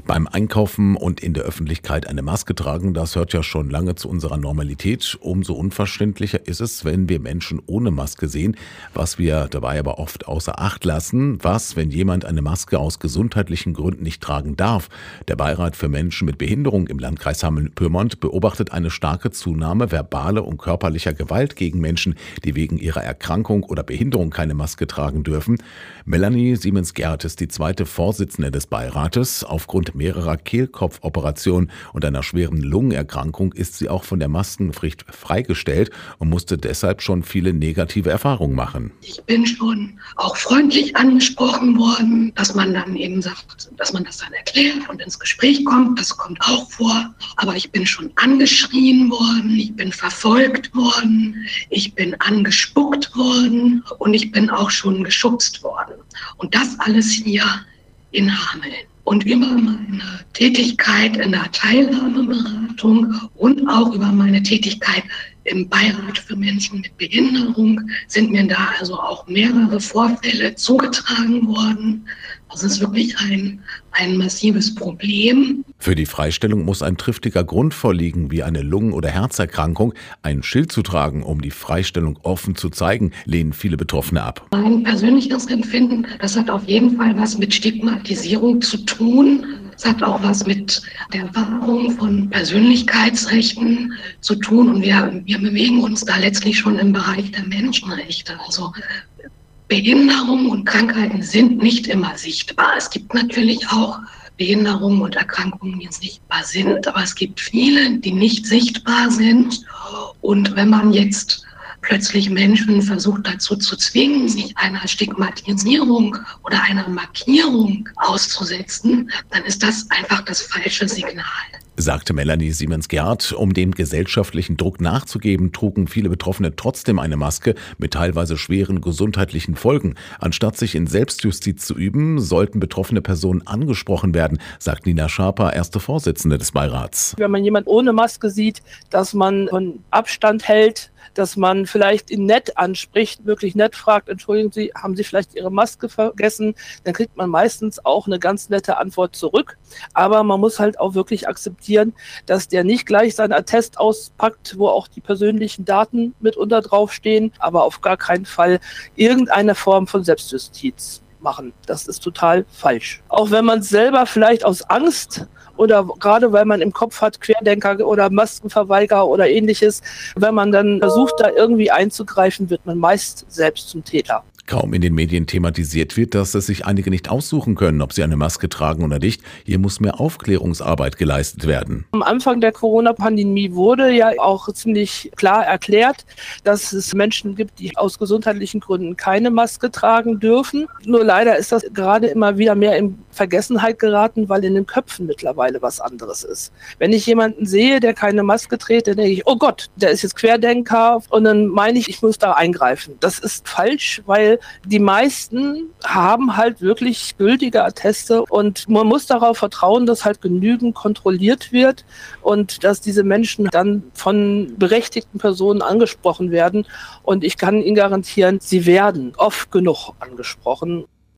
Beim Einkaufen und in der Öffentlichkeit eine Maske tragen, das hört ja schon lange zu unserer Normalität. Umso unverständlicher ist es, wenn wir Menschen ohne Maske sehen, was wir dabei aber oft außer Acht lassen. Was, wenn jemand eine Maske aus gesundheitlichen Gründen nicht tragen darf? Der Beirat für Menschen mit Behinderung im Landkreis Hameln-Pyrmont beobachtet eine starke Zunahme verbaler und körperlicher Gewalt gegen Menschen, die wegen ihrer Erkrankung oder Behinderung keine Maske tragen dürfen. Melanie Siemens-Gerth ist die zweite Vorsitzende des Beirates. Aufgrund mehrerer Kehlkopfoperationen und einer schweren Lungenerkrankung ist sie auch von der Maskenpflicht freigestellt und musste deshalb schon viele negative Erfahrungen machen. Ich bin schon auch freundlich angesprochen worden, dass man dann eben sagt, dass man das dann erklärt und ins Gespräch kommt. Das kommt auch vor. Aber ich bin schon angeschrien worden, ich bin verfolgt worden, ich bin angespuckt worden und ich bin auch schon geschubst worden. Und das alles hier in Hameln. Und über meine Tätigkeit in der Teilhabeberatung und auch über meine Tätigkeit im Beirat für Menschen mit Behinderung sind mir da also auch mehrere Vorfälle zugetragen worden. Das ist wirklich ein massives Problem. Für die Freistellung muss ein triftiger Grund vorliegen, wie eine Lungen- oder Herzerkrankung. Ein Schild zu tragen, um die Freistellung offen zu zeigen, lehnen viele Betroffene ab. Mein persönliches Empfinden, das hat auf jeden Fall was mit Stigmatisierung zu tun. Es hat auch was mit der Wahrung von Persönlichkeitsrechten zu tun. Und wir bewegen uns da letztlich schon im Bereich der Menschenrechte. Also Behinderungen und Krankheiten sind nicht immer sichtbar. Es gibt natürlich auch Behinderungen und Erkrankungen, die sichtbar sind, aber es gibt viele, die nicht sichtbar sind. Und wenn man jetzt plötzlich Menschen versucht dazu zu zwingen, sich einer Stigmatisierung oder einer Markierung auszusetzen, dann ist das einfach das falsche Signal. Sagte Melanie Siemens-Gerth. Um dem gesellschaftlichen Druck nachzugeben, trugen viele Betroffene trotzdem eine Maske mit teilweise schweren gesundheitlichen Folgen. Anstatt sich in Selbstjustiz zu üben, sollten betroffene Personen angesprochen werden, sagt Nina Schaper, erste Vorsitzende des Beirats. Wenn man jemand ohne Maske sieht, dass man von Abstand hält, dass man vielleicht ihn nett anspricht, wirklich nett fragt, entschuldigen Sie, haben Sie vielleicht Ihre Maske vergessen? Dann kriegt man meistens auch eine ganz nette Antwort zurück. Aber man muss halt auch wirklich akzeptieren, dass der nicht gleich seinen Attest auspackt, wo auch die persönlichen Daten mitunter draufstehen, aber auf gar keinen Fall irgendeine Form von Selbstjustiz machen. Das ist total falsch. Auch wenn man selber vielleicht aus Angst oder gerade weil man im Kopf hat Querdenker oder Maskenverweigerer oder ähnliches, wenn man dann versucht, da irgendwie einzugreifen, wird man meist selbst zum Täter. Kaum in den Medien thematisiert wird, dass es sich einige nicht aussuchen können, ob sie eine Maske tragen oder nicht. Hier muss mehr Aufklärungsarbeit geleistet werden. Am Anfang der Corona-Pandemie wurde ja auch ziemlich klar erklärt, dass es Menschen gibt, die aus gesundheitlichen Gründen keine Maske tragen dürfen. Nur leider ist das gerade immer wieder mehr in Vergessenheit geraten, weil in den Köpfen mittlerweile was anderes ist. Wenn ich jemanden sehe, der keine Maske trägt, dann denke ich, oh Gott, der ist jetzt Querdenker und dann meine ich muss da eingreifen. Das ist falsch, weil die meisten haben halt wirklich gültige Atteste und man muss darauf vertrauen, dass halt genügend kontrolliert wird und dass diese Menschen dann von berechtigten Personen angesprochen werden. Und ich kann Ihnen garantieren, sie werden oft genug angesprochen.